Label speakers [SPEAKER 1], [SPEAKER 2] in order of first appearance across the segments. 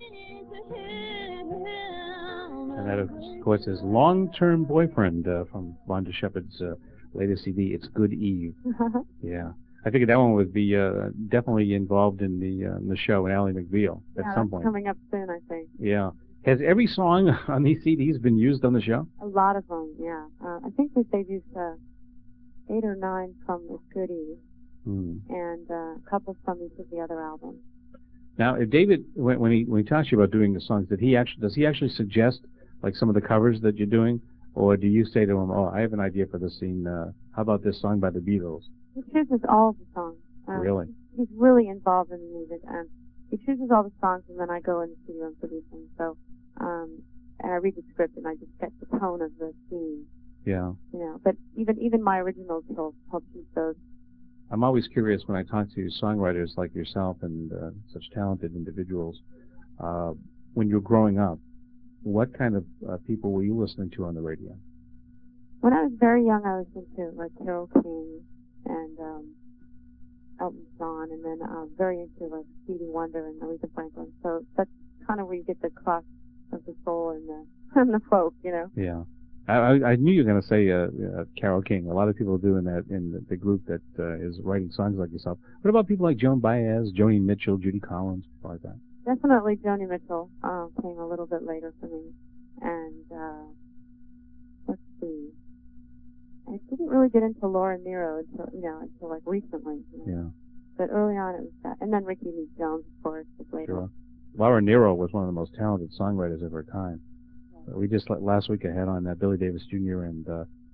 [SPEAKER 1] And that, of course, is Long-Term Boyfriend from Vonda Shepard's latest CD, It's Good Eve. Yeah. I figured that one would be definitely involved in the show in Ally McBeal at some point.
[SPEAKER 2] Coming up soon, I think.
[SPEAKER 1] Yeah. Has every song on these CDs been used on the show?
[SPEAKER 2] A lot of them, yeah. I think that they've used 8 or 9 from It's Good Eve, and a couple from each of the other albums.
[SPEAKER 1] Now, if David, when he talks to you about doing the songs, does he actually suggest like some of the covers that you're doing, or do you say to him, "Oh, I have an idea for this scene. How about this song by the Beatles?"
[SPEAKER 2] He chooses all of the songs.
[SPEAKER 1] Really?
[SPEAKER 2] He's really involved in the music, and he chooses all the songs, and then I go in the studio and produce them. So, and I read the script, and I just get the tone of the scene.
[SPEAKER 1] Yeah.
[SPEAKER 2] You know, but even my originals, he'll choose those.
[SPEAKER 1] I'm always curious when I talk to songwriters like yourself and such talented individuals. When you were growing up, what kind of people were you listening to on the radio?
[SPEAKER 2] When I was very young, I was into like Carole King and Elton John, and then very into like Stevie Wonder and Aretha Franklin. So that's kind of where you get the cross of the soul and the folk, you know.
[SPEAKER 1] Yeah. I knew you were going to say Carole King. A lot of people are doing that in the group that is writing songs like yourself. What about people like Joan Baez, Joni Mitchell, Judy Collins, people like that?
[SPEAKER 2] Definitely Joni Mitchell came a little bit later for me. And let's see. I didn't really get into Laura Nyro until like recently. You know? Yeah. But early on it was that. And then Ricky Lee Jones, of course, was later.
[SPEAKER 1] Sure. Laura Nyro was one of the most talented songwriters of her time. We just last week I had on Billy Davis Jr. and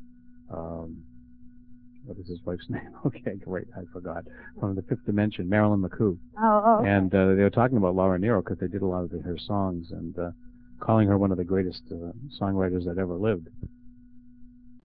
[SPEAKER 1] what is his wife's name? Okay, great, I forgot. From the Fifth Dimension, Marilyn McCoo.
[SPEAKER 2] Oh. Okay.
[SPEAKER 1] And they were talking about Laura Nyro because they did a lot of her songs and calling her one of the greatest songwriters that ever lived.